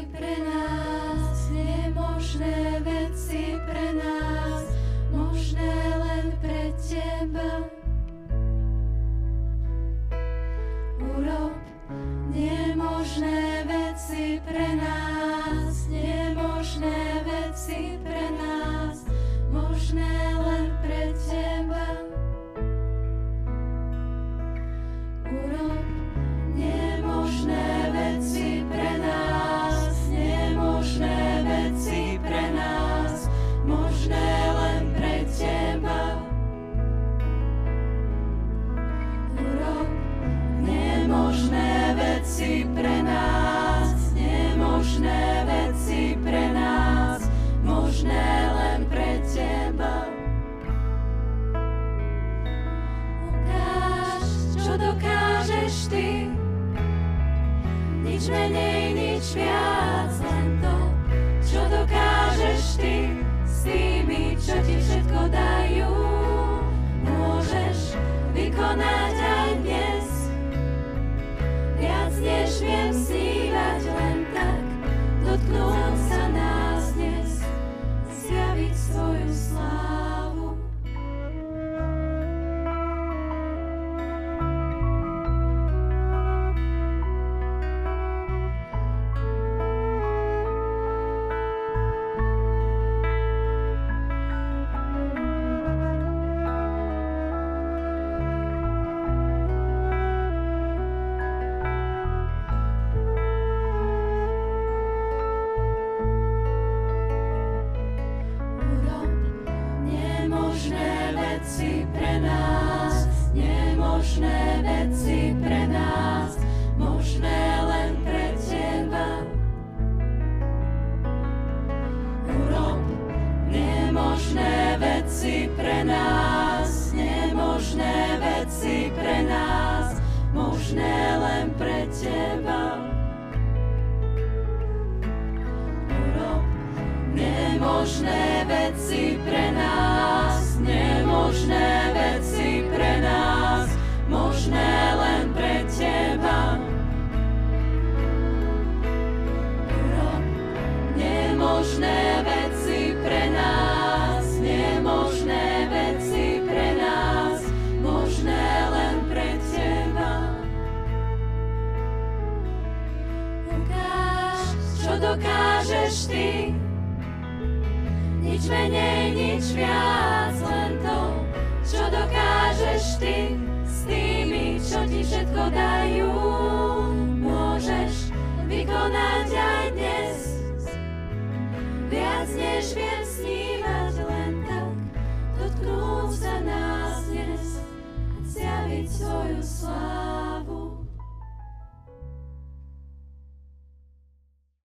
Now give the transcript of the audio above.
pre nás, nemožné veci pre nás, možné len pre Teba. Urob nemožné veci pre nás, nemožné veci pre nás, možné len pre Teba. Urob nemožné veci pre nás, nemožné veci pre nás, možné len pre Teba. Urob nemožné veci pre nás, nemožné veci pre nás, možné len pre Teba. Ukáž, čo dokážeš Ty, nič menej, nič viac, len to, čo dokážeš Ty s tými, čo Ti všetko dajú. Môžeš vykonať aj dnes, viac než viem snívať, len tak dotknúť sa nás dnes, zjaviť svoju slávu. Nemožné veci pre nás, možné len pre Teba. Urob nemožné veci pre nás, nemožné veci pre nás, možné len pre Teba. Urob nemožné veci pre nás, nemožné veci pre nás, možné len pre Teba. Urob nemožné veci pre nás, nemožné veci pre nás, možné len pre Teba. Ukáž, čo dokážeš Ty, nič menej, nič viac, len to, čo dokážeš Ty s tými, čo Ti všetko dajú. Môžeš vykonať aj dnes, viac než viem snívať, len tak dotknúť sa nás dnes, zjaviť svoju